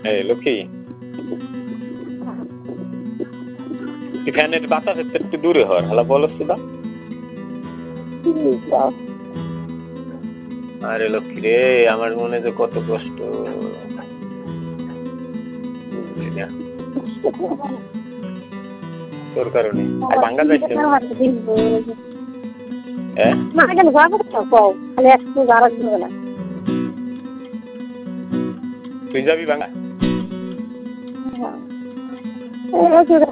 এই লক্ষ্মী, ফ্যানের বাতাস একটু দূরে হর, হ্যালো বলো সুদা। আরে লক্ষ্মী রে, আমার মনে যে কত কষ্ট, বুঝলি না তোর কারণে। আর ভাঙ্গা যাচ্ছে তুই যাবি ভাঙ্গা?